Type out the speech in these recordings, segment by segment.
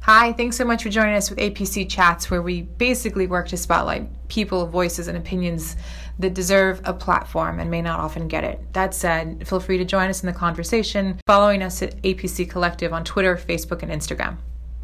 Hi, thanks so much for joining us with APC Chats, where we basically work to spotlight people, voices, and opinions that deserve a platform and may not often get it. That said, feel free to join us in the conversation, following us at APC Collective on Twitter, Facebook, and Instagram.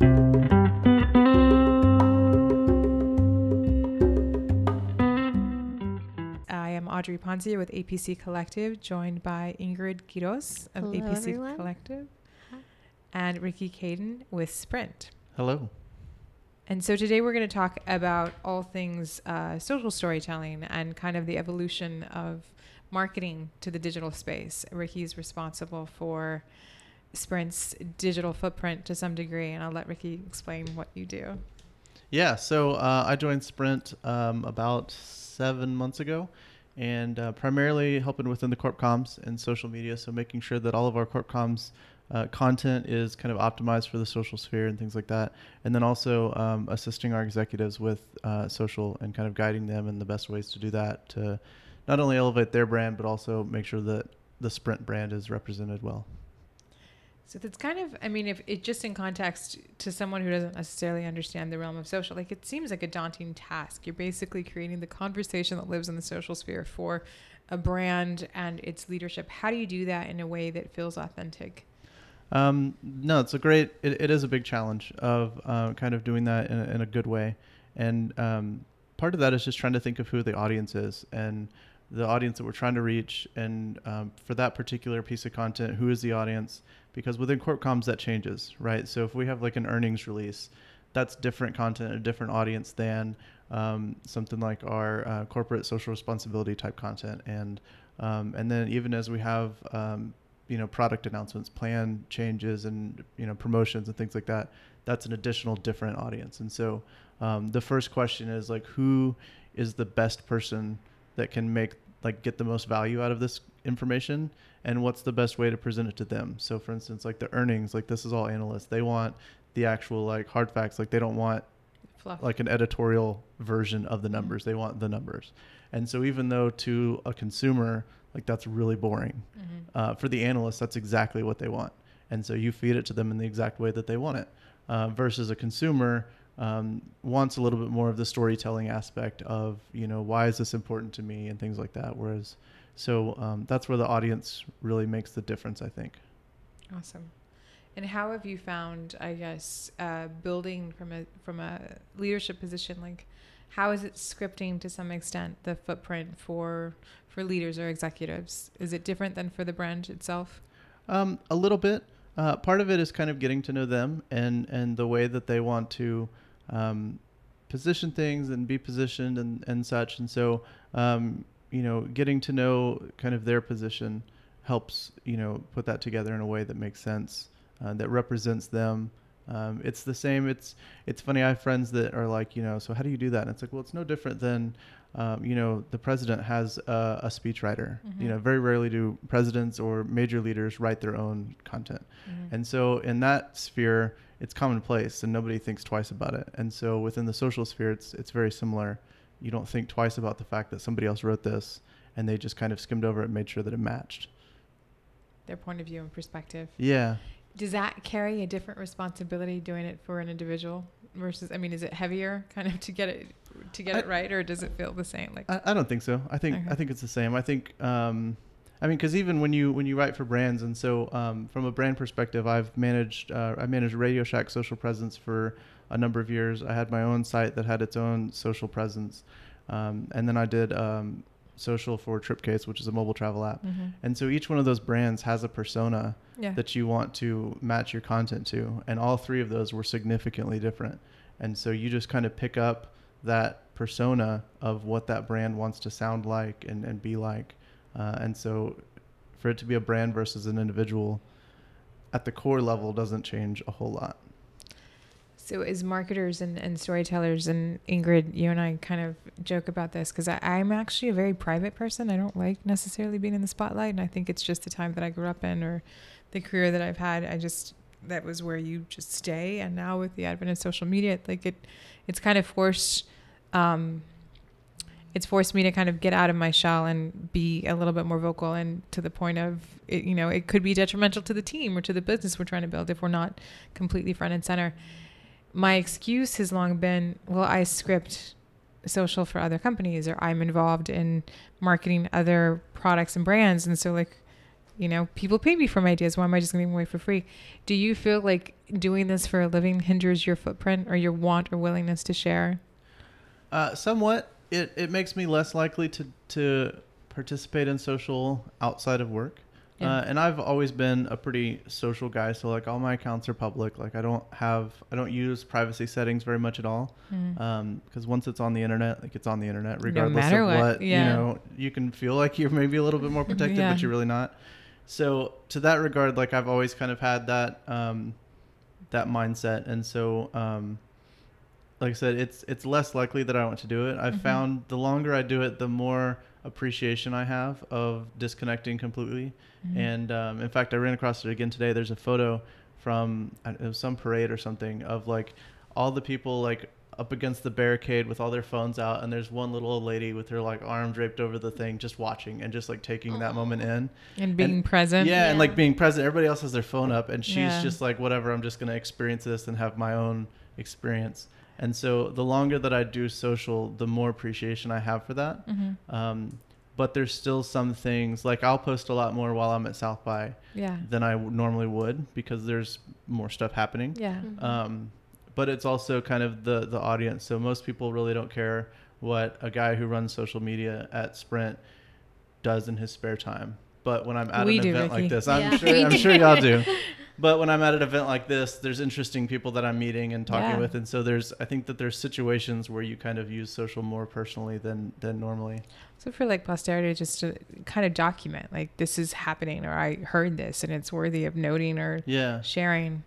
I am Audrey Ponzier with APC Collective, joined by Ingrid Quiros of Hello, APC everyone. Collective. And Ricky Caden with Sprint. Hello. And so today we're going to talk about all things social storytelling and kind of the evolution of marketing to the digital space. Ricky is responsible for Sprint's digital footprint to some degree, and I'll let Ricky explain what you do. Yeah, so I joined Sprint about 7 months ago, and primarily helping within the corp comms and social media, so making sure that all of our corp comms content is kind of optimized for the social sphere and things like that. And then also assisting our executives with social and kind of guiding them in the best ways to do that to not only elevate their brand, but also make sure that the Sprint brand is represented well. So that's kind of, I mean, if it just in context to someone who doesn't necessarily understand the realm of social, like it seems like a daunting task. You're basically creating the conversation that lives in the social sphere for a brand and its leadership. How do you do that in a way that feels authentic? No, it's it is a big challenge of kind of doing that in a good way. And part of that is just trying to think of who the audience is and the audience that we're trying to reach. And for that particular piece of content, who is the audience? Because within corp comms that changes, right? So if we have like an earnings release, that's different content, a different audience than something like our corporate social responsibility type content. And then even as we have product announcements, plan changes, and promotions and things like that, that's an additional different audience. And so the first question is like, who is the best person that can get the most value out of this information, and what's the best way to present it to them? So for instance, like the earnings, like this is all analysts, they want the actual like hard facts, like they don't want Fluff. Like an editorial version of the numbers. They want the numbers. And so even though to a consumer, like that's really boring, for the analyst, that's exactly what they want. And so you feed it to them in the exact way that they want it, versus a consumer wants a little bit more of the storytelling aspect of, why is this important to me and things like that. Whereas, that's where the audience really makes the difference, I think. Awesome. And how have you found, I guess, building from a leadership position, like how is it scripting to some extent the footprint for leaders or executives? Is it different than for the brand itself? A little bit. Part of it is kind of getting to know them and the way that they want to position things and be positioned and such. And so, getting to know kind of their position helps, put that together in a way that makes sense, that represents them. It's the same. It's funny. I have friends that are like, so how do you do that? And it's like, well, it's no different than, the president has a speechwriter. Very rarely do presidents or major leaders write their own content. And so in that sphere, it's commonplace and nobody thinks twice about it. And so within the social sphere, it's very similar. You don't think twice about the fact that somebody else wrote this and they just kind of skimmed over it and made sure that it matched Their point of view and perspective. Yeah. Does that carry a different responsibility doing it for an individual versus, is it heavier kind of to get it right, or does it feel the same? Like I don't think so. I think it's the same. I think, because even when you write for brands, and so from a brand perspective, I managed Radio Shack social presence for a number of years. I had my own site that had its own social presence, and then I did social for Tripcase, which is a mobile travel app. And so each one of those brands has a persona that you want to match your content to, and all three of those were significantly different. And so you just kind of pick up that persona of what that brand wants to sound like and be like. And so for it to be a brand versus an individual at the core level doesn't change a whole lot. So as marketers and storytellers, and Ingrid, you and I kind of joke about this because I'm actually a very private person. I don't like necessarily being in the spotlight. And I think it's just the time that I grew up in or the career that I've had. That was where you just stay. And now with the advent of social media, it's kind of forced me to kind of get out of my shell and be a little bit more vocal, and to the point of it could be detrimental to the team or to the business we're trying to build if we're not completely front and center. my excuse has long been, well, I script social for other companies, or I'm involved in marketing other products and brands. And so like, people pay me for my ideas. Why am I just giving them away for free? Do you feel like doing this for a living hinders your footprint or your want or willingness to share? Somewhat. It makes me less likely to participate in social outside of work. Yeah. And I've always been a pretty social guy. So like all my accounts are public. Like I don't use privacy settings very much at all. Because once it's on the internet, like it's on the internet, regardless of what, you can feel like you're maybe a little bit more protected, but you're really not. So to that regard, like I've always kind of had that, that mindset. And so, like I said, it's less likely that I want to do it. I've found the longer I do it, the more appreciation I have of disconnecting completely. And in fact, I ran across it again today. There's a photo from it was some parade or something of like all the people like up against the barricade with all their phones out, and there's one little old lady with her like arm draped over the thing, just watching and just like taking that moment in and being present. Yeah, and like being present. Everybody else has their phone up, and she's just like, whatever, I'm just going to experience this and have my own experience. And so the longer that I do social, the more appreciation I have for that. But there's still some things, like I'll post a lot more while I'm at South by than I normally would, because there's more stuff happening. But it's also kind of the audience. So most people really don't care what a guy who runs social media at Sprint does in his spare time. But when I'm at an event like this, I'm sure y'all do. But when I'm at an event like this, there's interesting people that I'm meeting and talking with. And so I think that there's situations where you kind of use social more personally than normally. So for like posterity, just to kind of document, like this is happening, or I heard this and it's worthy of noting or sharing.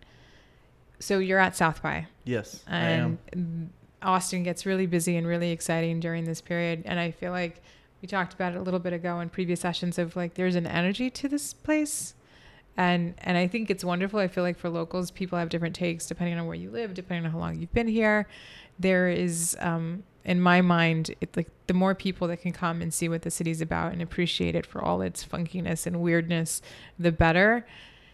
So you're at South by. Yes, and I am. Austin gets really busy and really exciting during this period. And I feel like we talked about it a little bit ago in previous sessions of like, there's an energy to this place. And I think it's wonderful. I feel like for locals, people have different takes depending on where you live, depending on how long you've been here. There is, in my mind, it's like the more people that can come and see what the city's about and appreciate it for all its funkiness and weirdness, the better.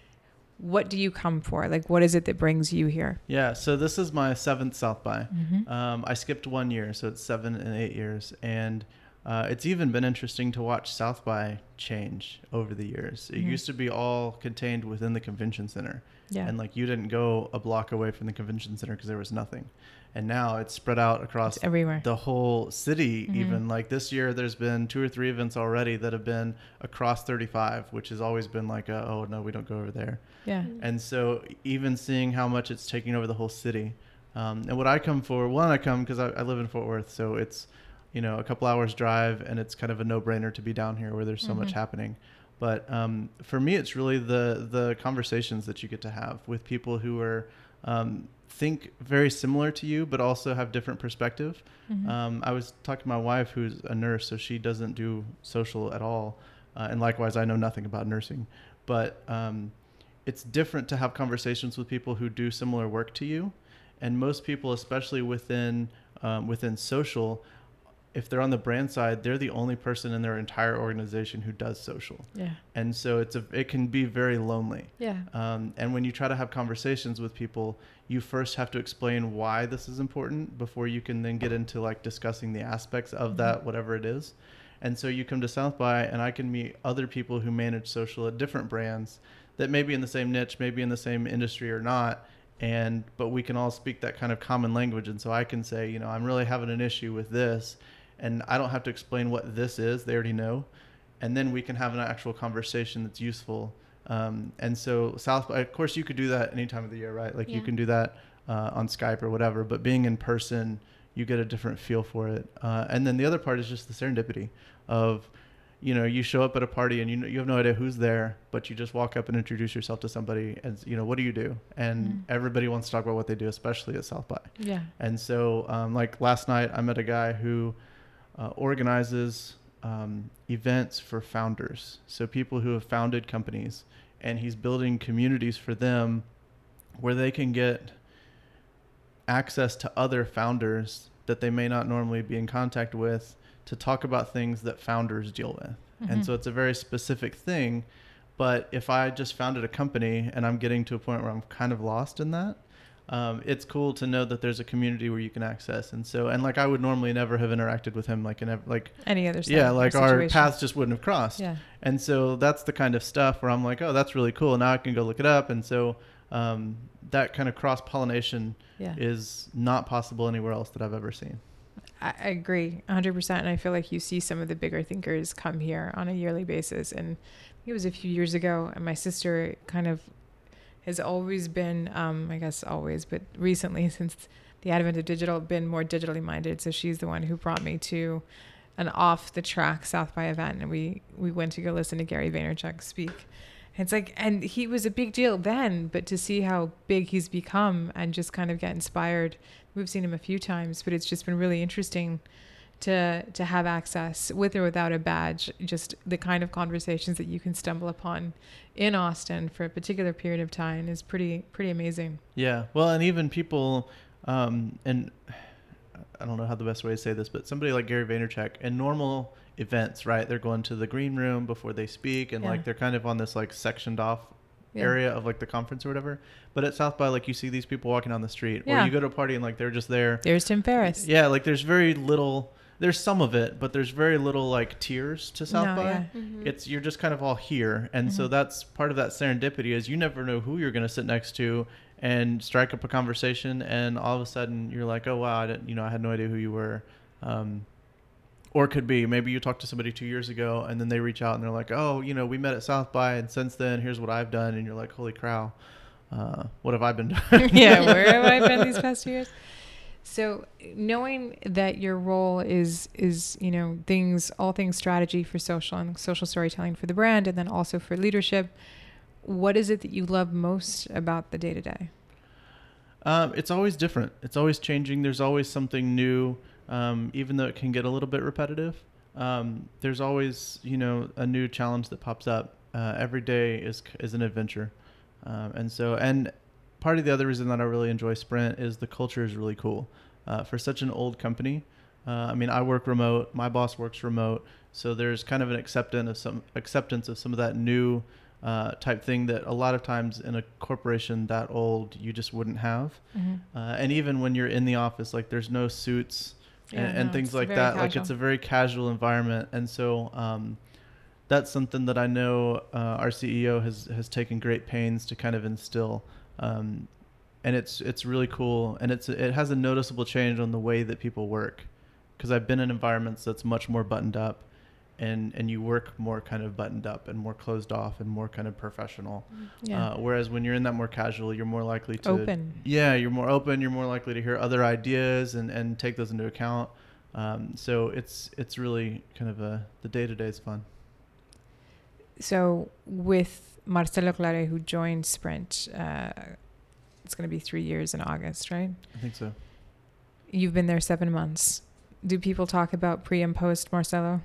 What do you come for? Like, what is it that brings you here? Yeah, so this is my 7th South by. I skipped 1 year, so it's 7 and 8 years. And it's even been interesting to watch South by change over the years. It used to be all contained within the convention center. And like you didn't go a block away from the convention center because there was nothing. And now it's spread out across everywhere, the whole city. Even like this year, there's been 2 or 3 events already that have been across 35, which has always been like, oh no, we don't go over there. And so even seeing how much it's taking over the whole city. And what I come for, I come because I live in Fort Worth. So it's, a couple hours drive, and it's kind of a no-brainer to be down here where there's so much happening. But for me, it's really the conversations that you get to have with people who are think very similar to you, but also have different perspective. I was talking to my wife, who's a nurse, so she doesn't do social at all. And likewise, I know nothing about nursing. But it's different to have conversations with people who do similar work to you. And most people, especially within social, if they're on the brand side, they're the only person in their entire organization who does social. And so it can be very lonely. And when you try to have conversations with people, you first have to explain why this is important before you can then get into like discussing the aspects of that, whatever it is. And so you come to South by, and I can meet other people who manage social at different brands that may be in the same niche, maybe in the same industry or not. But we can all speak that kind of common language. And so I can say, I'm really having an issue with this. And I don't have to explain what this is. They already know. And then we can have an actual conversation that's useful. And so South by, of course, you could do that any time of the year, right? Like you can do that on Skype or whatever. But being in person, you get a different feel for it. And then the other part is just the serendipity of, you show up at a party and you have no idea who's there, but you just walk up and introduce yourself to somebody and, what do you do? And everybody wants to talk about what they do, especially at South by. And so like last night, I met a guy who organizes events for founders. So people who have founded companies, and he's building communities for them where they can get access to other founders that they may not normally be in contact with to talk about things that founders deal with. And so it's a very specific thing. But if I just founded a company and I'm getting to a point where I'm kind of lost in that, it's cool to know that there's a community where you can access. And so, and like I would normally never have interacted with him like in like any other yeah, like our situation. paths just wouldn't have crossed. Yeah. And so that's the kind of stuff where I'm like, oh, that's really cool. Now I can go look it up. And so that kind of cross pollination is not possible anywhere else that I've ever seen. I agree 100%. And I feel like you see some of the bigger thinkers come here on a yearly basis. And it was a few years ago, and my sister kind of has always been, I guess always, but recently since the advent of digital, been more digitally minded. So she's the one who brought me to an off the track South by event. And we went to go listen to Gary Vaynerchuk speak. It's like, and he was a big deal then, but to see how big he's become and just kind of get inspired. We've seen him a few times, but it's just been really interesting to have access with or without a badge, just the kind of conversations that you can stumble upon in Austin for a particular period of time is pretty amazing. Yeah. Well, and even people, and I don't know how the best way to say this, but somebody like Gary Vaynerchuk in normal events, right? They're going to the green room before they speak, and like they're kind of on this like sectioned off area of like the conference or whatever. But at South by, like you see these people walking on the street, or you go to a party and like they're just there. There's Tim Ferriss. Yeah, like there's very little. There's some of it, but there's very little like tiers to South by. Yeah. Mm-hmm. It's you're just kind of all here, and so that's part of that serendipity is you never know who you're going to sit next to and strike up a conversation, and all of a sudden you're like, oh wow, I had no idea who you were. Or it could be maybe you talked to somebody 2 years ago and then they reach out and they're like, oh, we met at South by and since then here's what I've done, and you're like, holy cow, what have I been doing? Yeah, where have I been these past 2 years? So knowing that your role is all things strategy for social and social storytelling for the brand, and then also for leadership, what is it that you love most about the day-to-day? It's always different. It's always changing. There's always something new. Even though it can get a little bit repetitive, there's always, a new challenge that pops up. Every day is an adventure. And part of the other reason that I really enjoy Sprint is the culture is really cool. For such an old company, I work remote, my boss works remote. So there's kind of an acceptance of some of that new type thing that a lot of times in a corporation that old, you just wouldn't have. Mm-hmm. And even when you're in the office, like there's no suits and things like that. Casual. Like it's a very casual environment. And so that's something that I know our CEO has taken great pains to kind of instill. And it's really cool. And it has a noticeable change on the way that people work. Because I've been in environments that's much more buttoned up. And you work more kind of buttoned up and more closed off and more kind of professional. Yeah. Whereas when you're in that more casual, you're more likely to open. Yeah, you're more open. You're more likely to hear other ideas and take those into account. So it's really kind of the day-to-day is fun. So with Marcelo Clare, who joined Sprint, it's going to be 3 years in August, right? I think so. You've been there 7 months. Do people talk about pre and post Marcelo?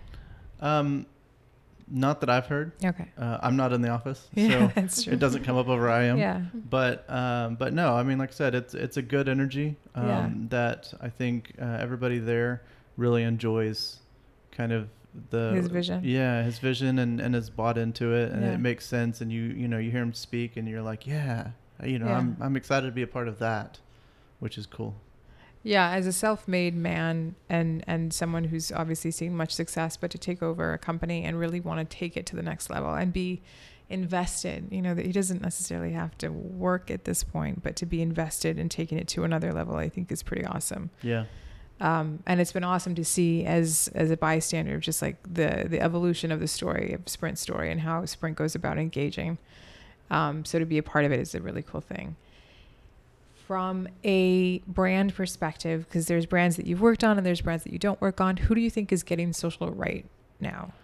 Not that I've heard. Okay. I'm not in the office, so that's true. It doesn't come up over I am. Yeah. But no, like I said, it's a good energy that I think everybody there really enjoys. Kind of his vision. Yeah, his vision and is bought into it, and it makes sense. And you hear him speak, and you're like, I'm excited to be a part of that, which is cool. Yeah, as a self-made man and someone who's obviously seen much success, but to take over a company and really want to take it to the next level and be invested, that he doesn't necessarily have to work at this point, but to be invested and taking it to another level, I think is pretty awesome. Yeah. And it's been awesome to see as a bystander, just like the evolution of the story of Sprint's story and how Sprint goes about engaging. So to be a part of it is a really cool thing. From a brand perspective, because there's brands that you've worked on and there's brands that you don't work on, who do you think is getting social right now?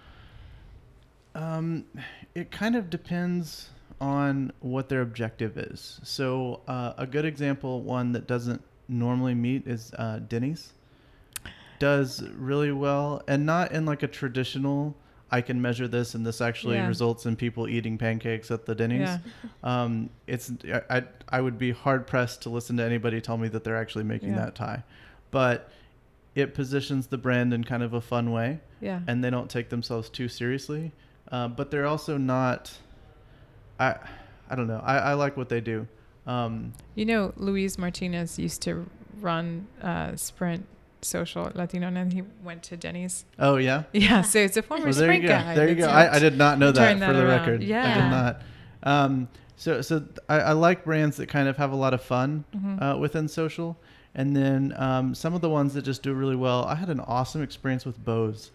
It kind of depends on what their objective is. So a good example, one that doesn't normally meet, is Denny's. Does really well, and not in like a traditional, I can measure this and this actually results in people eating pancakes at the Denny's. Yeah. I would be hard pressed to listen to anybody tell me that they're actually making that tie, but it positions the brand in kind of a fun way. Yeah. And they don't take themselves too seriously, but they're also not. I don't know. I like what they do. Luis Martinez used to run Sprint Social Latino, and then he went to Denny's. Oh, yeah? Yeah, so it's a former Sprint guy. There you go. I did not know that, for the record. Yeah. I did not. So I like brands that kind of have a lot of fun within social. And then some of the ones that just do really well. I had an awesome experience with Bose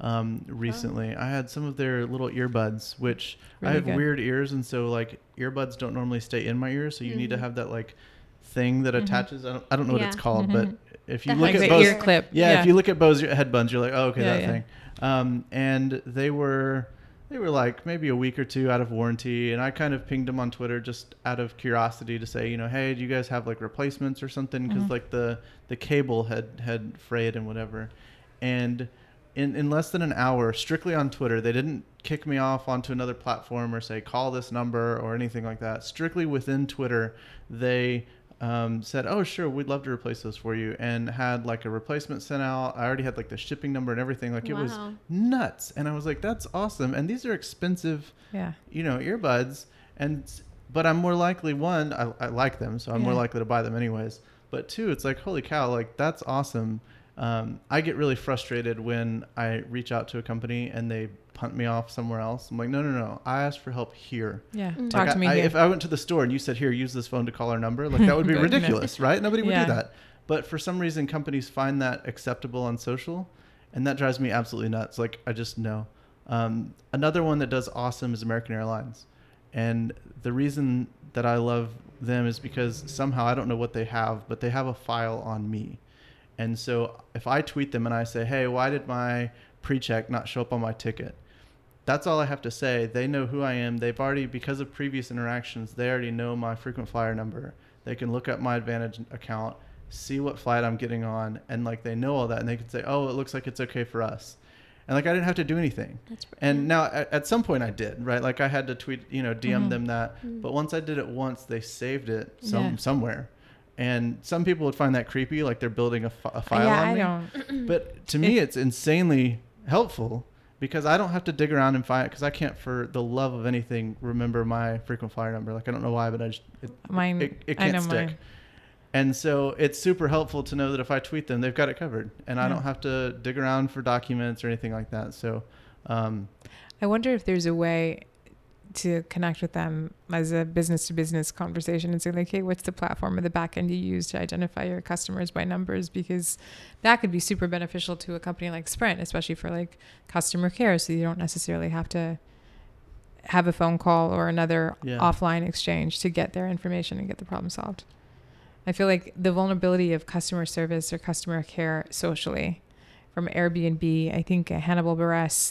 recently. I had some of their little earbuds, which really I have weird ears. And so like earbuds don't normally stay in my ears. So you need to have that like thing that attaches. I don't know what it's called, but if you look at Bose, ear clip. If you look at Bose headbuds, you're like, oh, okay, that thing. And they were like maybe a week or two out of warranty, and I kind of pinged them on Twitter just out of curiosity to say, hey, do you guys have like replacements or something? Because like the cable had frayed and whatever. And in less than an hour, strictly on Twitter, they didn't kick me off onto another platform or say call this number or anything like that. Strictly within Twitter, they said, oh, sure, we'd love to replace those for you, and had like a replacement sent out. I already had like the shipping number and everything. Like it was nuts. And I was like, that's awesome. And these are expensive, earbuds. But I'm more likely, one, I like them, so I'm more likely to buy them anyways. But two, it's like, holy cow, like that's awesome. I get really frustrated when I reach out to a company and they punt me off somewhere else. I'm like, no. I asked for help here. Yeah, talk to me here. If I went to the store and you said, here, use this phone to call our number, like that would be ridiculous, right? Nobody would do that. But for some reason, companies find that acceptable on social, and that drives me absolutely nuts. Like, I just know. Another one that does awesome is American Airlines. And the reason that I love them is because somehow, I don't know what they have, but they have a file on me. And so if I tweet them and I say, hey, why did my pre-check not show up on my ticket? That's all I have to say. They know who I am. They've already, because of previous interactions, they already know my frequent flyer number. They can look at my Advantage account, see what flight I'm getting on, and like they know all that, and they can say, oh, it looks like it's okay for us. And like I didn't have to do anything. And now at some point I did, right? Like I had to tweet, DM them that. But once I did it once, they saved it somewhere. And some people would find that creepy, like they're building a file on me. I don't. But to me, it's insanely helpful because I don't have to dig around and find it, because I can't, for the love of anything, remember my frequent flyer number. Like I don't know why, but it can't stick. Mine. And so it's super helpful to know that if I tweet them, they've got it covered, and I don't have to dig around for documents or anything like that. So I wonder if there's a way to connect with them as a business to business conversation and say like, hey, what's the platform or the back end you use to identify your customers by numbers? Because that could be super beneficial to a company like Sprint, especially for like customer care. So you don't necessarily have to have a phone call or another offline exchange to get their information and get the problem solved. I feel like the vulnerability of customer service or customer care socially from Airbnb, I think Hannibal Buress,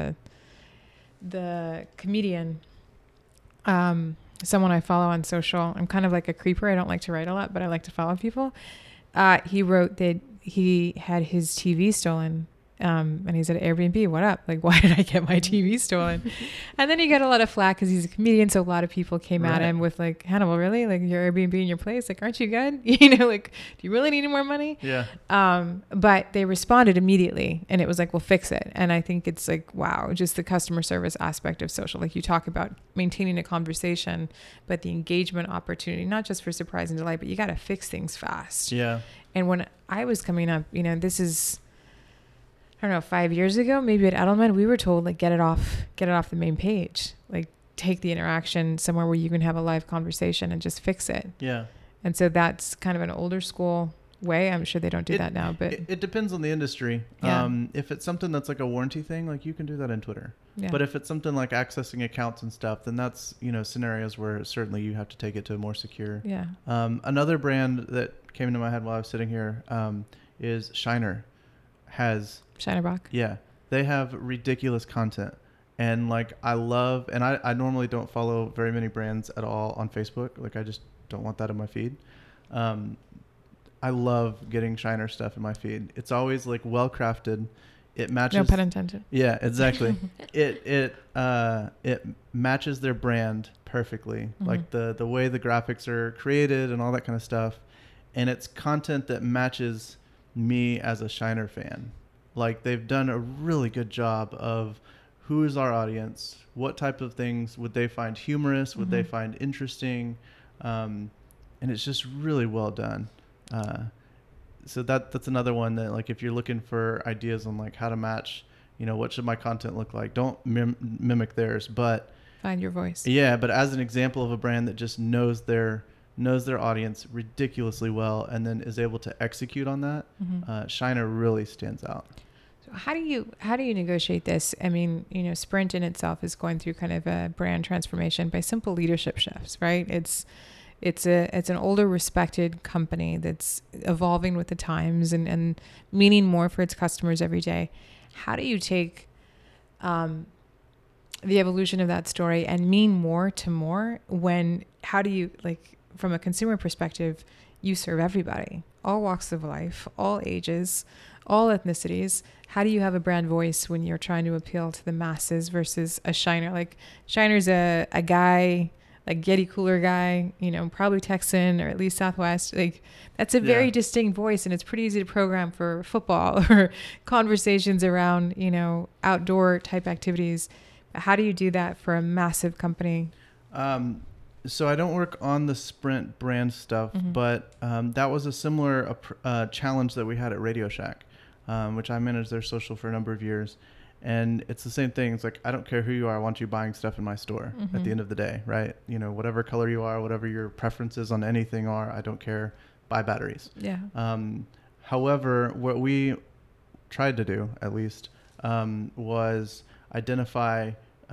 the comedian, someone I follow on social. I'm kind of like a creeper. I don't like to write a lot, but I like to follow people. He wrote that he had his TV stolen. And he said, Airbnb, what up? Like, why did I get my TV stolen? And then he got a lot of flack because he's a comedian. So a lot of people came at him with like, Hannibal, really? Like your Airbnb in your place? Like, aren't you good? Like, do you really need more money? Yeah. But they responded immediately and it was like, well, fix it. And I think it's like, wow, just the customer service aspect of social. Like you talk about maintaining a conversation, but the engagement opportunity, not just for surprise and delight, but you got to fix things fast. Yeah. And when I was coming up, this is, I don't know, 5 years ago, maybe at Edelman, we were told like, get it off the main page, like take the interaction somewhere where you can have a live conversation and just fix it. Yeah. And so that's kind of an older school way. I'm sure they don't do that now, but it depends on the industry. Yeah. If it's something that's like a warranty thing, like you can do that in Twitter. Yeah. But if it's something like accessing accounts and stuff, then that's, scenarios where certainly you have to take it to a more secure. Yeah. Another brand that came into my head while I was sitting here is Shiner. Shinerbach. Yeah. They have ridiculous content. And like I normally don't follow very many brands at all on Facebook. Like I just don't want that in my feed. I love getting Shiner stuff in my feed. It's always like well crafted. It matches. No pun intended. Yeah, exactly. It matches their brand perfectly. Mm-hmm. Like the way the graphics are created and all that kind of stuff. And it's content that matches me as a Shiner fan. Like they've done a really good job of who is our audience, what type of things would they find humorous, would they find interesting, and it's just really well done. So that's another one that, like, if you're looking for ideas on like how to match, what should my content look like, don't mimic theirs, but find your voice. Yeah, but as an example of a brand that just knows their audience ridiculously well and then is able to execute on that, Shiner really stands out. So how do you negotiate this? I mean, Sprint in itself is going through kind of a brand transformation by simple leadership shifts, right? It's an older, respected company that's evolving with the times and meaning more for its customers every day. How do you take the evolution of that story and mean more to more how do you, like, from a consumer perspective, you serve everybody, all walks of life, all ages, all ethnicities. How do you have a brand voice when you're trying to appeal to the masses versus a Shiner? Like, Shiner's a guy, like Yeti cooler guy, probably Texan or at least Southwest. Like, that's a very distinct voice, and it's pretty easy to program for football or conversations around, outdoor type activities. How do you do that for a massive company? So I don't work on the Sprint brand stuff, but that was a similar challenge that we had at Radio Shack, which I managed their social for a number of years. And it's the same thing. It's like, I don't care who you are. I want you buying stuff in my store at the end of the day, right? Whatever color you are, whatever your preferences on anything are, I don't care. Buy batteries. Yeah. However, what we tried to do, at least, was identify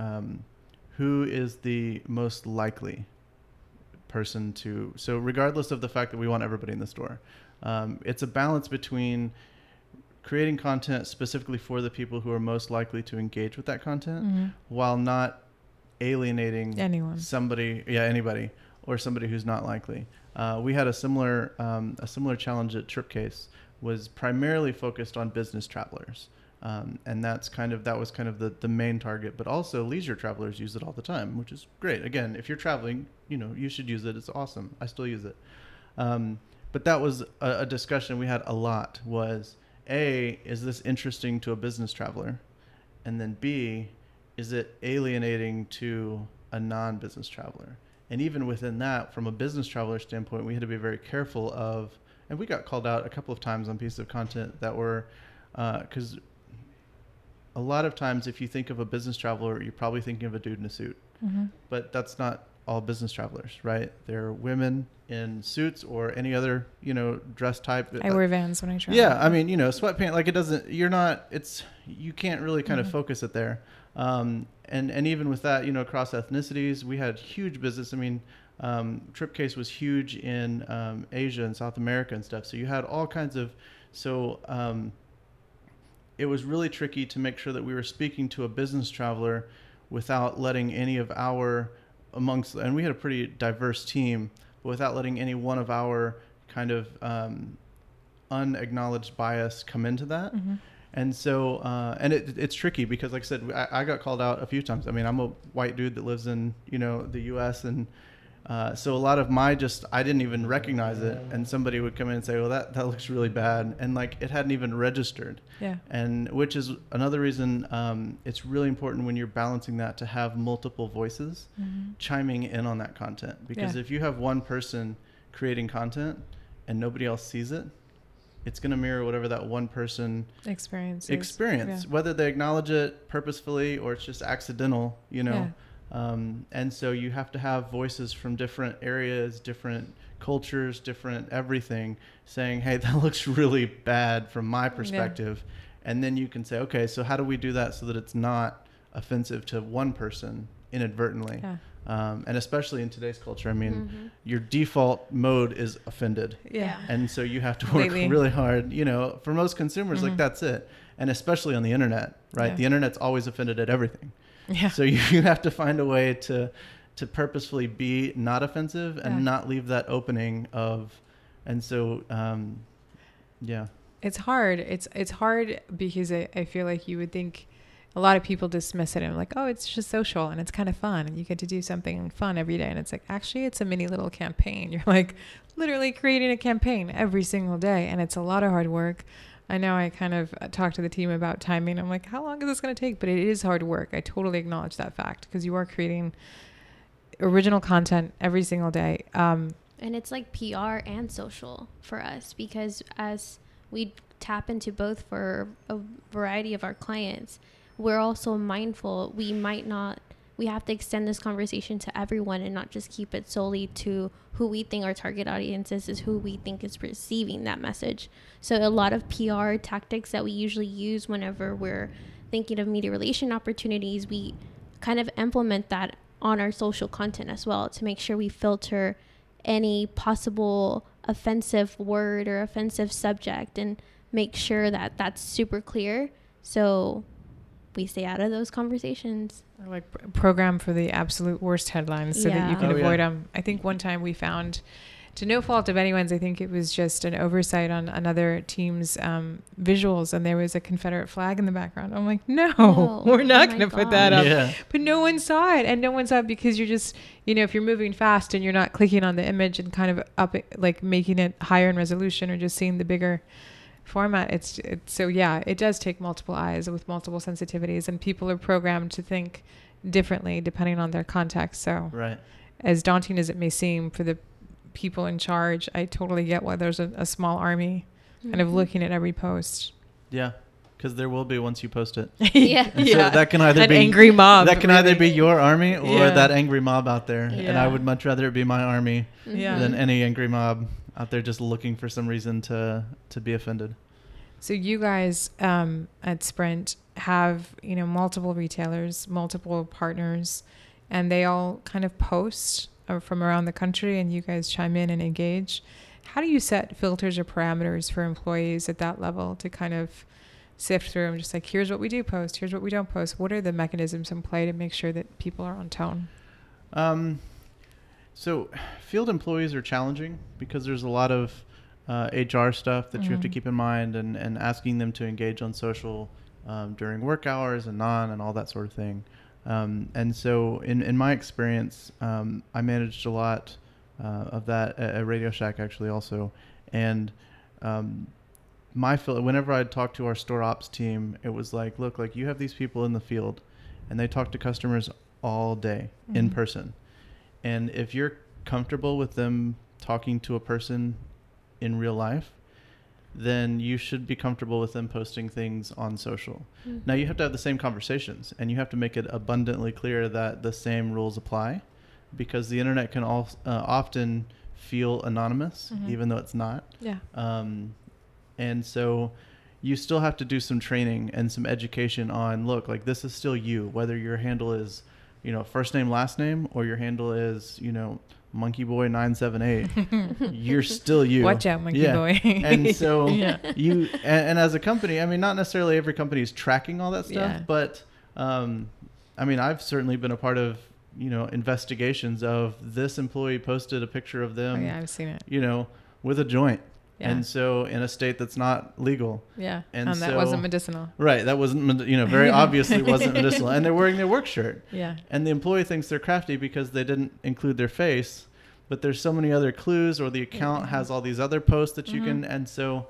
who is the most likely person to. So regardless of the fact that we want everybody in the store, it's a balance between creating content specifically for the people who are most likely to engage with that content while not alienating anybody or somebody who's not likely. We had a similar challenge at Tripcase, was primarily focused on business travelers. And that was kind of the main target, but also leisure travelers use it all the time, which is great. Again, if you're traveling, you should use it. It's awesome. I still use it. But that was a discussion we had a lot, was A, is this interesting to a business traveler? And then B, is it alienating to a non-business traveler? And even within that, from a business traveler standpoint, we had to be very careful of, and we got called out a couple of times on pieces of content that were, because a lot of times if you think of a business traveler, you're probably thinking of a dude in a suit. But that's not all business travelers, right? They're women in suits or any other, dress type. I wear Vans when I travel. Yeah, I mean, sweatpants, like you can't really kind of focus it there. And even with that, across ethnicities, we had huge business. I mean, Tripcase was huge in Asia and South America and stuff. So you had all kinds of, it was really tricky to make sure that we were speaking to a business traveler without letting any of our and we had a pretty diverse team, but without letting any one of our kind of unacknowledged bias come into that. And so, and it's tricky because, like I said, I got called out a few times. I mean, I'm a white dude that lives in, the U.S. And so a lot of I didn't even recognize it. And somebody would come in and say, well, that looks really bad. And like, it hadn't even registered. Yeah. And which is another reason it's really important when you're balancing that to have multiple voices chiming in on that content. Because if you have one person creating content and nobody else sees it, it's going to mirror whatever that one person experience, whether they acknowledge it purposefully or it's just accidental, and so you have to have voices from different areas, different cultures, different everything saying, hey, that looks really bad from my perspective. And then you can say, okay, so how do we do that so that it's not offensive to one person inadvertently? And especially in today's culture, I mean, your default mode is offended. Yeah. And so you have to work really hard, for most consumers, like that's it. And especially on the internet, right? Yeah. The internet's always offended at everything. Yeah. So you have to find a way to purposefully be not offensive and not leave that opening of, and so, It's hard. It's hard because I feel like you would think a lot of people dismiss it and like, oh, it's just social and it's kind of fun and you get to do something fun every day. And it's like, actually, it's a mini little campaign. You're like literally creating a campaign every single day. And it's a lot of hard work. I know I kind of talked to the team about timing. I'm like, how long is this going to take? But it is hard work. I totally acknowledge that fact because you are creating original content every single day. And it's like PR and social for us, because as we tap into both for a variety of our clients, we're also mindful we have to extend this conversation to everyone and not just keep it solely to who we think our target audience is who we think is receiving that message. So a lot of PR tactics that we usually use whenever we're thinking of media relation opportunities, we kind of implement that on our social content as well, to make sure we filter any possible offensive word or offensive subject and make sure that that's super clear, so we stay out of those conversations. Or like program for the absolute worst headlines so that you can avoid them. I think one time we found, to no fault of anyone's, I think it was just an oversight on another team's visuals, and there was a Confederate flag in the background. I'm like, no, we're not going to put that up. Yeah. But no one saw it, and no one saw it because you're just, if you're moving fast and you're not clicking on the image and kind of up it, like making it higher in resolution or just seeing the bigger format, it's so yeah, it does take multiple eyes with multiple sensitivities, and people are programmed to think differently depending on their context. So right, as daunting as it may seem for the people in charge, I totally get why there's a small army kind of looking at every post. Yeah, because there will be once you post it. Yeah, so that can either be angry mob. That can either be your army or that angry mob out there. Yeah. And I would much rather it be my army than any angry mob out there just looking for some reason to be offended. So you guys at Sprint have, multiple retailers, multiple partners, and they all kind of post from around the country, and you guys chime in and engage. How do you set filters or parameters for employees at that level to kind of sift through and just like, here's what we do post, here's what we don't post? What are the mechanisms in play to make sure that people are on tone? So field employees are challenging because there's a lot of HR stuff that you have to keep in mind, and asking them to engage on social during work hours and all that sort of thing. And so in my experience, I managed a lot of that at Radio Shack actually also. And whenever I'd talk to our store ops team, it was like, look, like you have these people in the field and they talk to customers all day in person. And if you're comfortable with them talking to a person in real life, then you should be comfortable with them posting things on social. Now you have to have the same conversations, and you have to make it abundantly clear that the same rules apply, because the internet can often feel anonymous, even though it's not. Yeah. And so you still have to do some training and some education on, look, like this is still you, whether your handle is, first name, last name, or your handle is, Monkey Boy 978. You're still you. Watch out, Monkey Boy. And so you, and as a company, I mean, not necessarily every company is tracking all that stuff, but I've certainly been a part of, investigations of this employee posted a picture of them. Oh, yeah, I've seen it. With a joint. Yeah. And so in a state that's not legal. Yeah. And that wasn't medicinal. Right. That wasn't, very obviously wasn't medicinal. And they're wearing their work shirt. Yeah. And the employee thinks they're crafty because they didn't include their face, but there's so many other clues, or the account has all these other posts that you can. And so,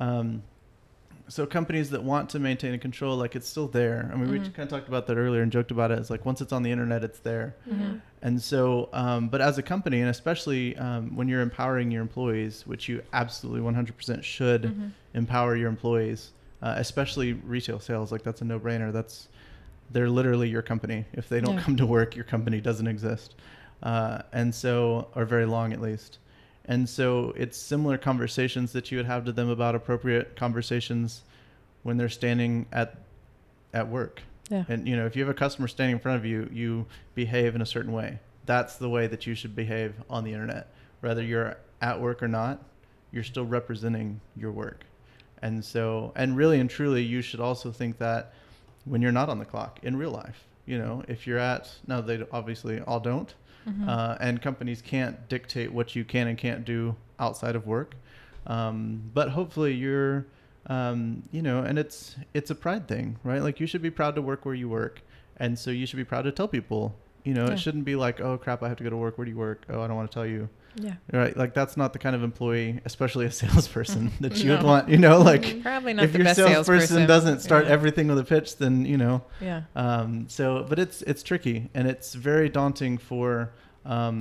so companies that want to maintain a control, like it's still there. I mean, we kind of talked about that earlier and joked about it. It's like, once it's on the internet, it's there. And so, but as a company, and especially when you're empowering your employees, which you absolutely 100% should empower your employees, especially retail sales, like that's a no-brainer. They're literally your company. If they don't come to work, your company doesn't exist. And so, or very long at least. And so it's similar conversations that you would have to them about appropriate conversations when they're standing at work. Yeah. And, if you have a customer standing in front of you, you behave in a certain way. That's the way that you should behave on the internet. Whether you're at work or not, you're still representing your work. And so, and really and truly, you should also think that when you're not on the clock in real life, if you're no, they obviously all don't. And companies can't dictate what you can and can't do outside of work. But hopefully you're, and it's a pride thing, right? Like you should be proud to work where you work. And so you should be proud to tell people, it shouldn't be like, oh crap, I have to go to work. Where do you work? Oh, I don't want to tell you. Yeah. Right. Like that's not the kind of employee, especially a salesperson that you would want, like probably not if the your best salesperson doesn't start everything with a pitch, then, Yeah. So, but it's tricky, and it's very daunting for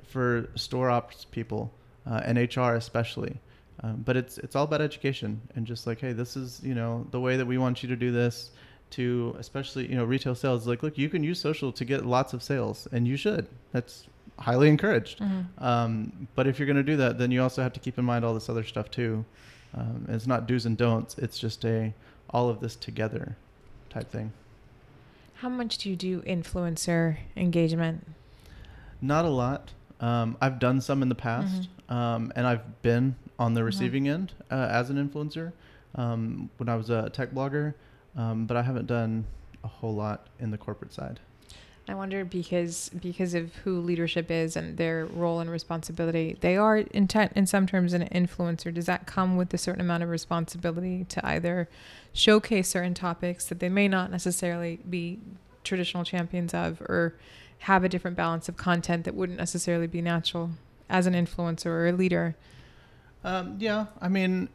for store ops people and HR especially. But it's all about education and just like, hey, this is, the way that we want you to do this, to especially, retail sales. Like, look, you can use social to get lots of sales, and you should. That's highly encouraged. But if you're going to do that, then you also have to keep in mind all this other stuff too. It's not do's and don'ts. It's just all of this together type thing. How much do you do influencer engagement? Not a lot. I've done some in the past, and I've been on the receiving end as an influencer when I was a tech blogger, but I haven't done a whole lot in the corporate side. I wonder because of who leadership is and their role and responsibility, they are in some terms an influencer. Does that come with a certain amount of responsibility to either showcase certain topics that they may not necessarily be traditional champions of, or have a different balance of content that wouldn't necessarily be natural as an influencer or a leader? Yeah, I mean,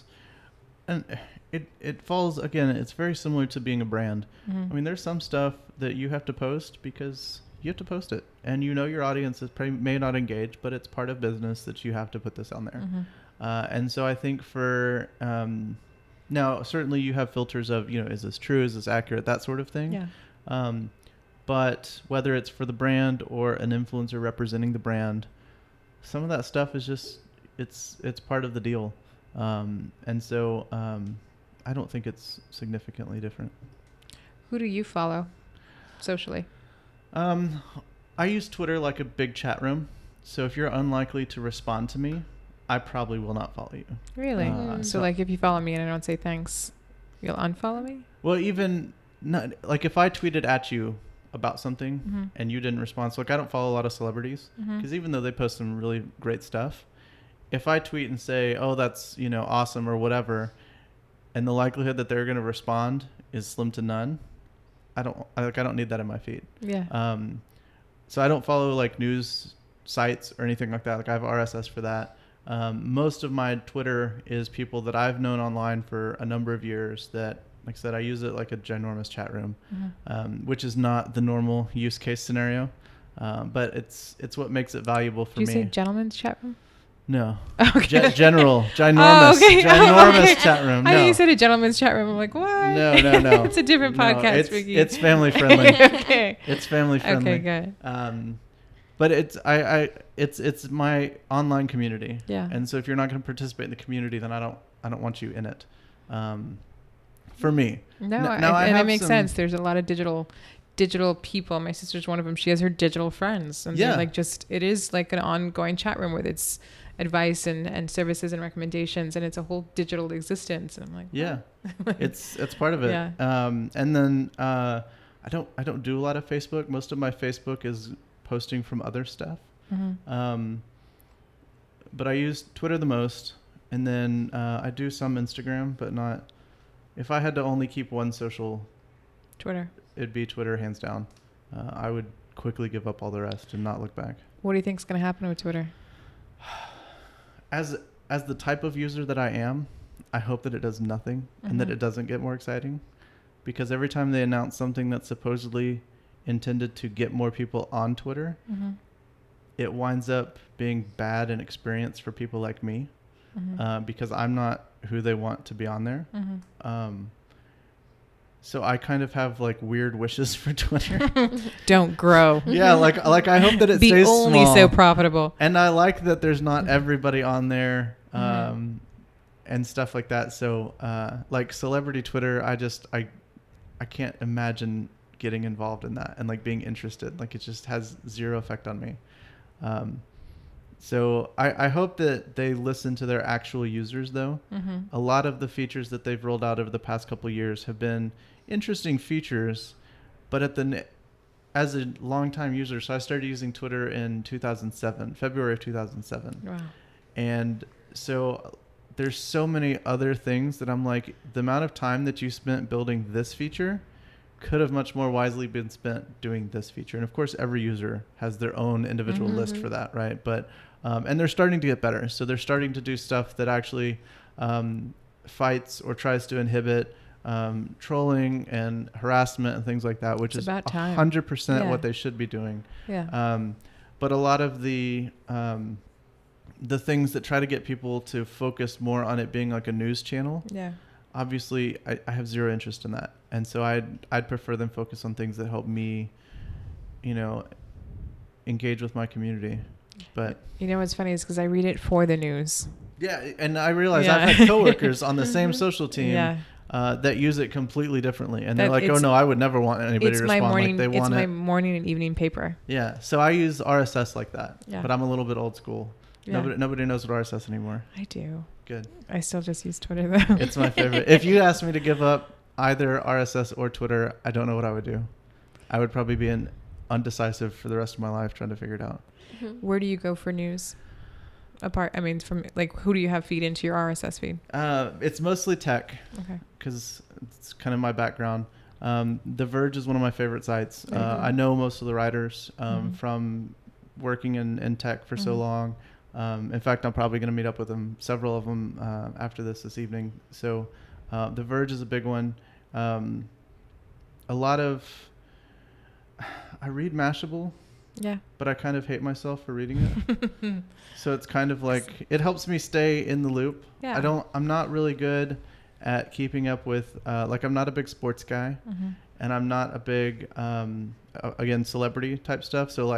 it falls, again, it's very similar to being a brand. I mean, there's some stuff that you have to post because you have to post it, and your audience may not engage, but it's part of business that you have to put this on there. And so I think for now, certainly you have filters of, is this true, is this accurate, that sort of thing. Yeah. But whether it's for the brand or an influencer representing the brand, some of that stuff is just it's part of the deal. And so I don't think it's significantly different. Who do you follow socially? I use Twitter like a big chat room. So if you're unlikely to respond to me, I probably will not follow you. Really? So like if you follow me and I don't say thanks, you'll unfollow me? Well, even not, like if I tweeted at you about something and you didn't respond. So like I don't follow a lot of celebrities because even though they post some really great stuff, if I tweet and say, oh, that's, awesome or whatever, and the likelihood that they're going to respond is slim to none, I don't need that in my feed. Yeah. So I don't follow like news sites or anything like that. Like I have RSS for that. Most of my Twitter is people that I've known online for a number of years that, like I said, I use it like a ginormous chat room, which is not the normal use case scenario. But it's what makes it valuable for me. Do you say gentleman's chat room? No. Okay. Ginormous, okay. ginormous chat room. No. I know you said a gentleman's chat room. I'm like, what? No. It's a different podcast, Ricky. It's family friendly. Okay. It's family friendly. Okay, good. But it's my online community. Yeah. And so if you're not going to participate in the community, then I don't want you in it. For me. And it makes sense. There's a lot of digital people. My sister's one of them. She has her digital friends, and they're like it is like an ongoing chat room with its advice and services and recommendations, and it's a whole digital existence. And I'm like, yeah, it's part of it. Yeah. And then I don't do a lot of Facebook. Most of my Facebook is posting from other stuff. But I use Twitter the most, and then I do some Instagram, but not. If I had to only keep one social, Twitter, it'd be Twitter, hands down. I would quickly give up all the rest and not look back. What do you think is going to happen with Twitter? As the type of user that I am, I hope that it does nothing and that it doesn't get more exciting, because every time they announce something that's supposedly intended to get more people on Twitter, it winds up being bad an experience for people like me, because I'm not who they want to be on there. So I kind of have like weird wishes for Twitter. Don't grow. Yeah, like I hope that it be stays only small. so profitable. And I like that there's not everybody on there, and stuff like that. So like celebrity Twitter, I can't imagine getting involved in that and like being interested. Like it just has zero effect on me. So I hope that they listen to their actual users, though. A lot of the features that they've rolled out over the past couple of years have been interesting features, but as a longtime user, so I started using Twitter in February of 2007. Wow. And so there's so many other things that I'm like, the amount of time that you spent building this feature could have much more wisely been spent doing this feature. And of course, every user has their own individual list for that, right? But and they're starting to get better. So they're starting to do stuff that actually fights or tries to inhibit trolling and harassment and things like that, which is about 100% what they should be doing. Yeah. But a lot of the things that try to get people to focus more on it being like a news channel, Yeah. obviously I have zero interest in that. And so I'd prefer them focus on things that help me, engage with my community. But You know what's funny is because I read it for the news. yeah, and I realize Yeah. I've had coworkers on the same social team Yeah. that use it completely differently, and That they're like, "Oh it's- no, I would never want anybody It's to my respond morning. like they It's want my it." morning and evening paper. Yeah, so I use RSS like that, Yeah. but I'm a little bit old school. Yeah. Nobody knows what RSS anymore. I do. Good. I still just use Twitter though. It's my favorite. If you asked me to give up either RSS or Twitter, I don't know what I would do. I would probably be undecisive for the rest of my life trying to figure it out. Where do you go for news? From like, who do you have feed into your RSS feed? It's mostly tech Okay. because it's kind of my background. The Verge is one of my favorite sites. Very good. I know most of the writers Mhm. from working in tech for so Mhm. long. In fact, I'm probably going to meet up with them, several of them, after this evening. So The Verge is a big one. A lot of... I read Mashable, Yeah. but I kind of hate myself for reading it. So it's kind of like, it helps me stay in the loop. Yeah. I'm not really good at keeping up with, I'm not a big sports guy, Mm-hmm. and I'm not a big, again, celebrity type stuff. So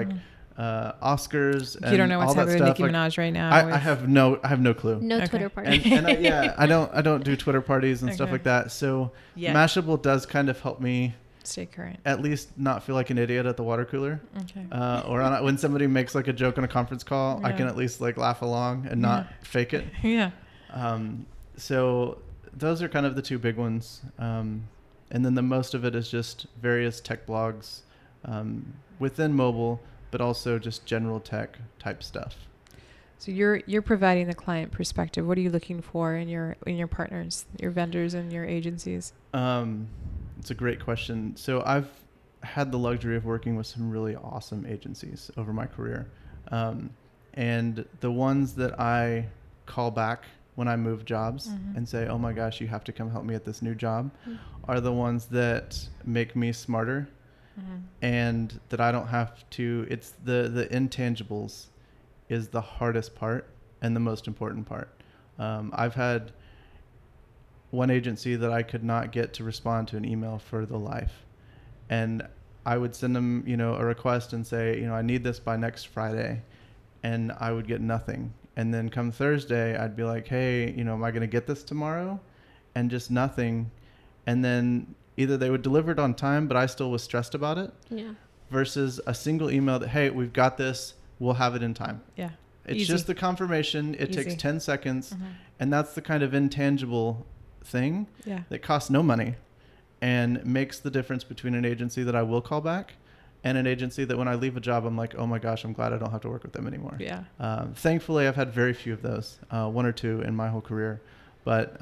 Oscars and You don't know what's all that happening with stuff. Nicki Minaj right now. I have no clue. No Okay. Twitter party. And I don't do Twitter parties and stuff Okay. like that. So Yeah. Mashable does kind of help me Stay current. at least not feel like an idiot at the water cooler. Okay. When somebody makes like a joke on a conference call, I Yeah. can at least like laugh along and not fake it. Yeah. So those are kind of the two big ones. And then the most of it is just various tech blogs within mobile, but also just general tech type stuff. So you're providing the client perspective. What are you looking for in your partners, your vendors, and your agencies? It's a great question. So I've had the luxury of working with some really awesome agencies over my career. And the ones that I call back when I move jobs Mhm. and say, "Oh my gosh, you have to come help me at this new job," Mhm. are the ones that make me smarter Mm-hmm. and that I don't have to. It's the intangibles is the hardest part and the most important part. I've had one agency that I could not get to respond to an email for the life. And I would send them, a request and say, I need this by next Friday. And I would get nothing. And then come Thursday, I'd be like, hey, am I going to get this tomorrow? And just nothing. And then either they would deliver it on time, but I still was stressed about it, Yeah. versus a single email that, hey, we've got this, we'll have it in time. Yeah. It's Easy. just the confirmation. It takes Easy. 10 seconds. Mm-hmm. And that's the kind of intangible thing Yeah. that costs no money and makes the difference between an agency that I will call back and an agency that when I leave a job, I'm like, oh my gosh, I'm glad I don't have to work with them anymore. Yeah. Thankfully, I've had very few of those, one or two in my whole career. But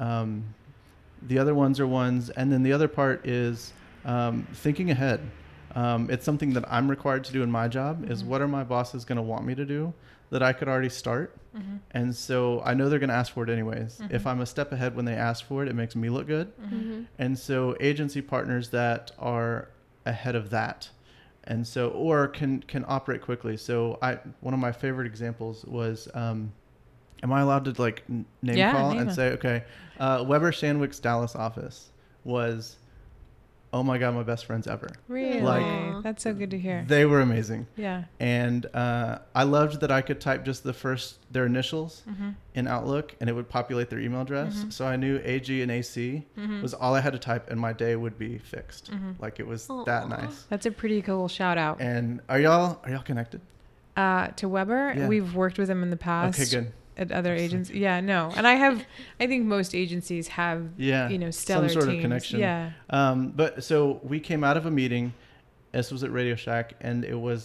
the other ones are ones. And then the other part is thinking ahead. It's something that I'm required to do in my job is Mhm. what are my bosses going to want me to do that I could already start? Mm-hmm. And so I know they're going to ask for it anyways. Mhm. If I'm a step ahead when they ask for it, it makes me look good. Mm-hmm. Mm-hmm. And so agency partners that are ahead of that and so or can operate quickly. So one of my favorite examples was am I allowed to name Yeah, call name and it. say, okay, Weber Shandwick's Dallas office was, oh my God, my best friends ever. Really? Like- That's so good to hear. They were amazing. Yeah. And I loved that I could type just their initials Mm-hmm. in Outlook and it would populate their email address. Mhm. So I knew AG and AC Mm-hmm. was all I had to type and my day would be fixed. Mhm. Like it was Aw. that nice. That's a pretty cool shout out. And are y'all connected? To Weber, Yeah. we've worked with them in the past. Okay, good. At other agencies. Yeah, no. And I think most agencies have, Yeah. stellar some sort teams. of connection. Yeah. But so we came out of a meeting. This was at Radio Shack and it was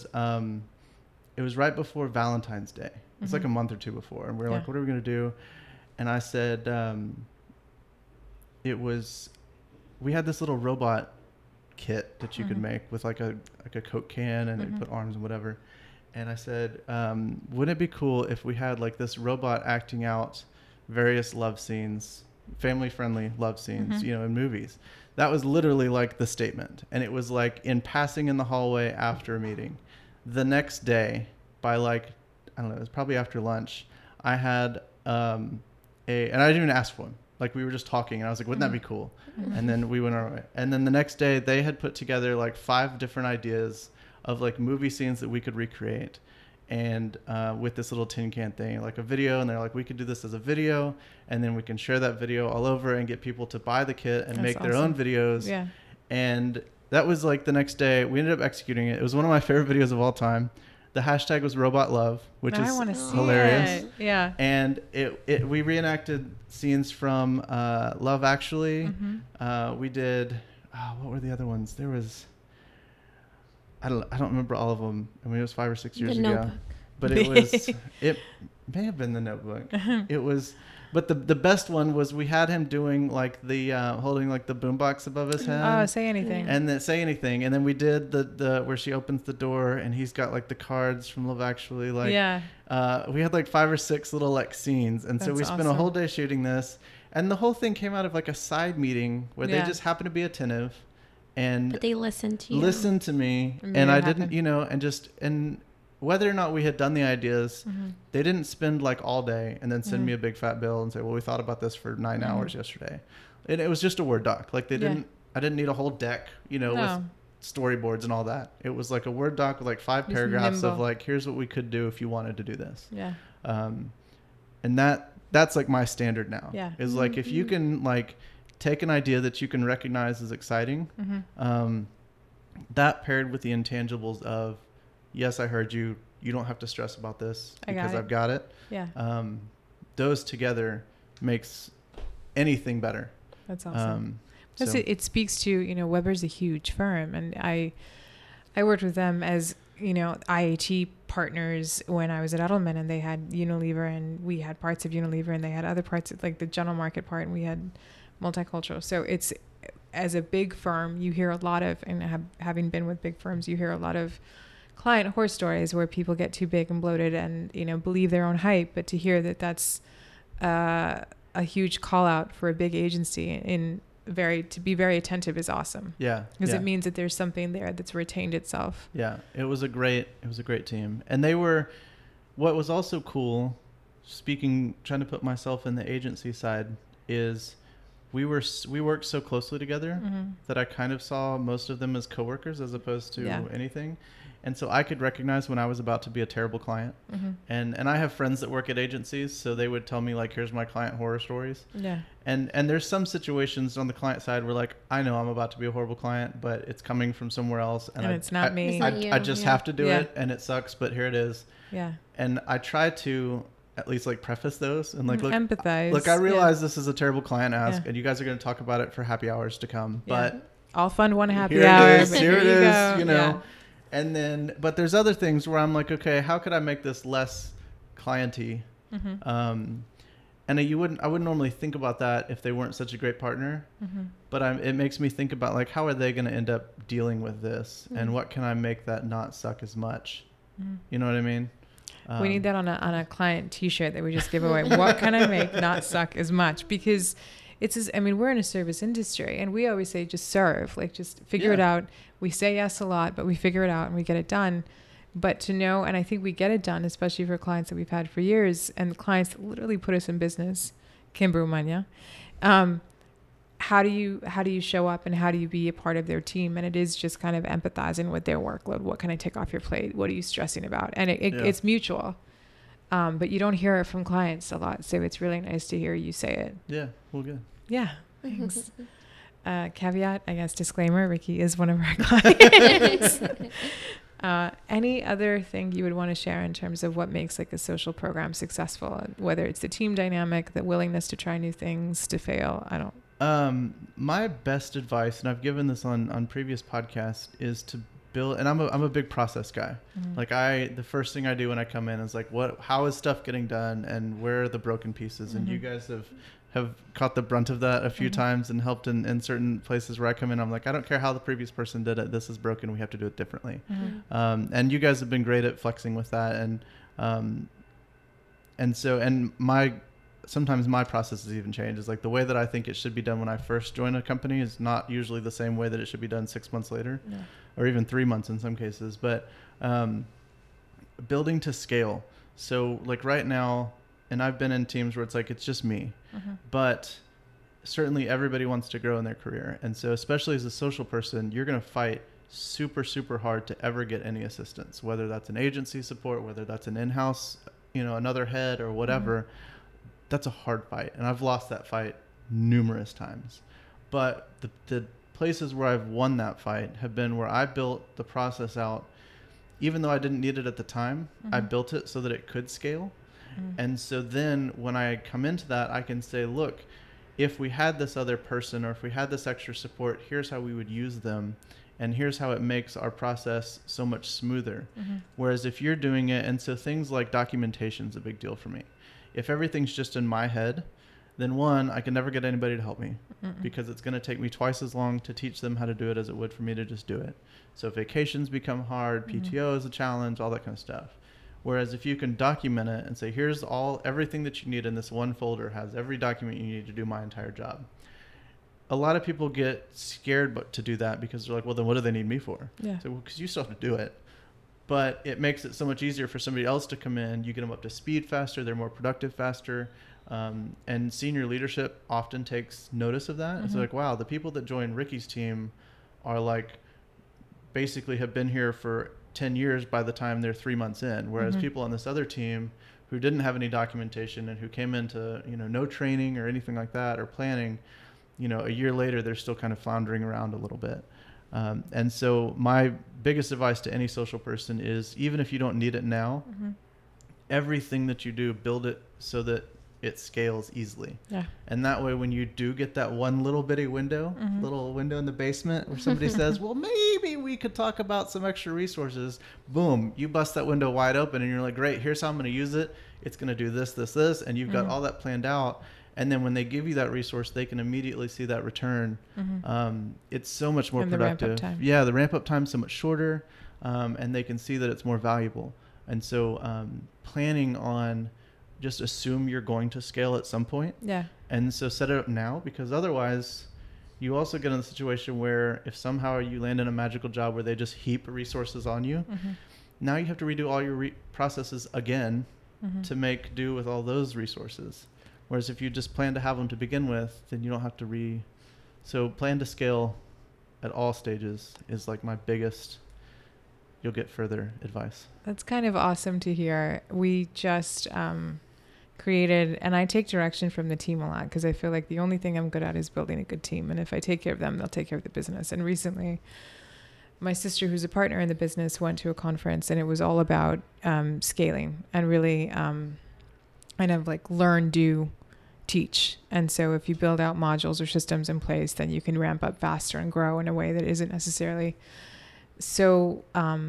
right before Valentine's Day. It's like Mhm. a month or two before. And we were like, Yeah. what are we going to do? And I said, we had this little robot kit that you could Mhm. make with like a Coke can and Mhm. it put arms and whatever. And I said, wouldn't it be cool if we had like this robot acting out various love scenes, family-friendly love scenes, Mhm. in movies? That was literally like the statement. And it was like in passing in the hallway after a meeting. The next day, by like, I don't know, it was probably after lunch, I had and I didn't even ask for one. Like we were just talking and I was like, wouldn't that be cool? And then we went our way. And then the next day they had put together like 5 different ideas of like movie scenes that we could recreate. And with this little tin can thing, like a video, and they're like, we could do this as a video, and then we can share that video all over and get people to buy the kit and make their own videos. Yeah. And that was like the next day. We ended up executing it. It was one of my favorite videos of all time. The hashtag was Robot Love, which is hilarious. Yeah. And we reenacted scenes from Love Actually. We did, what were the other ones? There was, I don't remember all of them. I mean, it was 5 or 6 years ago. But it may have been The Notebook. It was, but the best one was we had him doing like the holding like the boombox above his head. Oh, Say Anything. And then Say Anything. And then we did the where she opens the door and he's got like the cards from Love Actually. Like, we had like 5 or 6 little like scenes. And so we spent a whole day shooting this. And the whole thing came out of like a side meeting where they just happened to be attentive. But they listened to you. Listened to me. And I didn't, and whether or not we had done the ideas, they didn't spend like all day and then send me a big fat bill and say, well, we thought about this for 9 hours yesterday. And it was just a Word doc. Like I didn't need a whole deck, with storyboards and all that. It was like a Word doc with like 5 paragraphs of like, here's what we could do if you wanted to do this. Yeah. And that's like my standard now. Yeah. Is like, if you can like take an idea that you can recognize as exciting, that paired with the intangibles of, yes, I heard you. You don't have to stress about this because I've got it. Yeah. Those together makes anything better. That's awesome. It speaks to, Weber's a huge firm, and I worked with them as, IAT partners when I was at Edelman, and they had Unilever, and we had parts of Unilever, and they had other parts of like the general market part, and we had multicultural. So it's, as a big firm, you hear a lot of, and having been with big firms, you hear a lot of client horror stories where people get too big and bloated and, believe their own hype. But to hear that that's a huge call out for a big agency to be very attentive is awesome. Yeah. Because it means that there's something there that's retained itself. Yeah. It was a great team. And what was also cool, trying to put myself in the agency side, is we worked so closely together that I kind of saw most of them as coworkers as opposed to anything. And so I could recognize when I was about to be a terrible client. And I have friends that work at agencies, so they would tell me like, here's my client horror stories. Yeah. And there's some situations on the client side where like, I know I'm about to be a horrible client, but it's coming from somewhere else. And it's not me. I just have to do it, and it sucks, but here it is. Yeah. And I try to at least like preface those and like empathize. Look, I realize this is a terrible client ask, and you guys are going to talk about it for happy hours to come, but I'll fund one happy hour. Here it is, Yeah. And then, but there's other things where I'm like, okay, how could I make this less clienty? And I wouldn't normally think about that if they weren't such a great partner. But it makes me think about like, how are they going to end up dealing with this, and what can I make that not suck as much? You know what I mean? We need that on a client T-shirt that we just give away. What can I make not suck as much? Because we're in a service industry, and we always say just serve, like just figure it out. We say yes a lot, but we figure it out and we get it done. But to know, and I think we get it done, especially for clients that we've had for years, and clients that literally put us in business, Kimberumanya. How do you show up, and how do you be a part of their team? And it is just kind of empathizing with their workload. What can I take off your plate? What are you stressing about? And it's mutual. But you don't hear it from clients a lot. So it's really nice to hear you say it. Yeah. Well, good. Yeah. Thanks. Caveat, I guess, disclaimer, Ricky is one of our clients. Any other thing you would want to share in terms of what makes like a social program successful, whether it's the team dynamic, the willingness to try new things, to fail? My best advice, and I've given this on previous podcasts, is to build, and I'm a big process guy. Like the first thing I do when I come in is like, how is stuff getting done, and where are the broken pieces? And you guys have caught the brunt of that a few times and helped in certain places where I come in. I'm like, I don't care how the previous person did it. This is broken. We have to do it differently. And you guys have been great at flexing with that. Sometimes my process has even changed. It's like the way that I think it should be done when I first join a company is not usually the same way that it should be done 6 months later, or even 3 months in some cases. But building to scale. So like right now, and I've been in teams where it's like, it's just me, but certainly everybody wants to grow in their career. And so especially as a social person, you're going to fight super, super hard to ever get any assistance, whether that's an agency support, whether that's an in-house, another head or whatever. That's a hard fight. And I've lost that fight numerous times. But the places where I've won that fight have been where I built the process out. Even though I didn't need it at the time, I built it so that it could scale. And so then when I come into that, I can say, look, if we had this other person or if we had this extra support, here's how we would use them. And here's how it makes our process so much smoother. Whereas if you're doing it, and so things like documentation is a big deal for me. If everything's just in my head, then one, I can never get anybody to help me because it's going to take me twice as long to teach them how to do it as it would for me to just do it. So vacations become hard, PTO is a challenge, all that kind of stuff. Whereas if you can document it and say, here's everything that you need in this one folder has every document you need to do my entire job. A lot of people get scared to do that because they're like, well, then what do they need me for? Yeah. So, because you still have to do it. But it makes it so much easier for somebody else to come in. You get them up to speed faster. They're more productive faster. And senior leadership often takes notice of that. It's like, wow, the people that join Ricky's team are like basically have been here for 10 years by the time they're 3 months in. Whereas people on this other team who didn't have any documentation and who came into, no training or anything like that or planning, a year later, they're still kind of floundering around a little bit. And so my biggest advice to any social person is, even if you don't need it now, everything that you do, build it so that it scales easily. Yeah. And that way, when you do get that one little bitty window, little window in the basement where somebody says, well, maybe we could talk about some extra resources. Boom, you bust that window wide open and you're like, great, here's how I'm going to use it. It's going to do this, this, this. And you've got all that planned out. And then when they give you that resource, they can immediately see that return. It's so much more productive. Yeah, the ramp up time is so much shorter, and they can see that it's more valuable. And so planning on just assume you're going to scale at some point. Yeah. And so set it up now, because otherwise you also get in a situation where if somehow you land in a magical job where they just heap resources on you, now you have to redo all your processes again to make do with all those resources. Whereas if you just plan to have them to begin with, then you don't have to so plan to scale at all stages is like my biggest, you'll get further advice. That's kind of awesome to hear. We just created, and I take direction from the team a lot because I feel like the only thing I'm good at is building a good team. And if I take care of them, they'll take care of the business. And recently, my sister, who's a partner in the business, went to a conference and it was all about scaling and really kind of like learn, do, teach. And so if you build out modules or systems in place, then you can ramp up faster and grow in a way that isn't necessarily so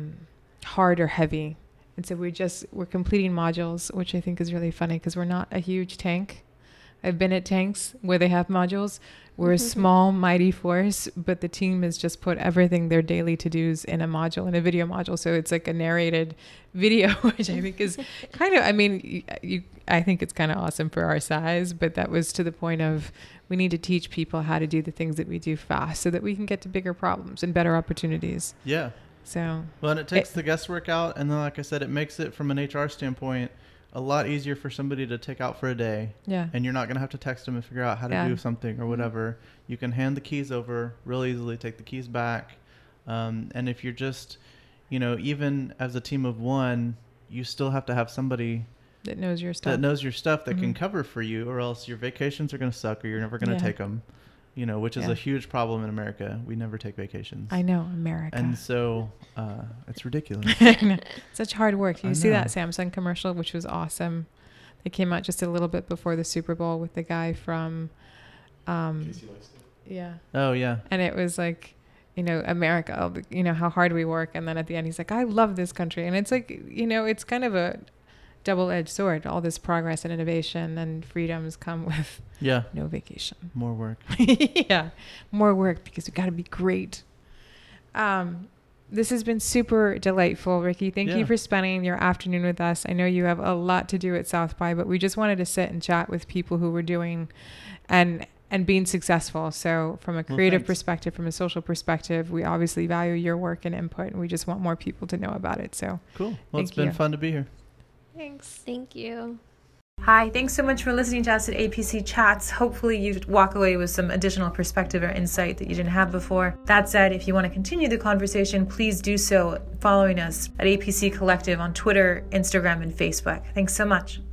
hard or heavy. And so we're completing modules, which I think is really funny because we're not a huge tank. I've been at tanks where they have modules. We're a small, mighty force, but the team has just put everything, their daily to-dos in a module, in a video module. So it's like a narrated video, which I think is kind of, I think it's kind of awesome for our size, but that was to the point of we need to teach people how to do the things that we do fast so that we can get to bigger problems and better opportunities. Yeah. So. Well, and it takes the guesswork out. And then, like I said, it makes it from an HR standpoint a lot easier for somebody to take out for a day. Yeah. And you're not going to have to text them and figure out how to do something or whatever. You can hand the keys over real easily, take the keys back. And if you're just, even as a team of one, you still have to have somebody that knows your stuff that can cover for you, or else your vacations are going to suck or you're never going to take them, which is a huge problem in America. We never take vacations. I know, America. And so it's ridiculous. Such hard work. You see that Samsung commercial, which was awesome. They came out just a little bit before the Super Bowl with the guy from Casey Neistat. Yeah. Oh, yeah. And it was like, America, how hard we work. And then at the end, he's like, I love this country. And it's like, it's kind of a double-edged sword. All this progress and innovation and freedoms come with no vacation. More work. Yeah. More work because we got to be great. This has been super delightful, Ricky. Thank you for spending your afternoon with us. I know you have a lot to do at South by, but we just wanted to sit and chat with people who were doing and and being successful. So from a creative perspective, from a social perspective, we obviously value your work and input, and we just want more people to know about it. So cool. Well, it's been fun to be here. Thanks. Thank you. Hi, thanks so much for listening to us at APC Chats. Hopefully you walk away with some additional perspective or insight that you didn't have before. That said, if you want to continue the conversation, please do so following us at APC Collective on Twitter, Instagram, and Facebook. Thanks so much.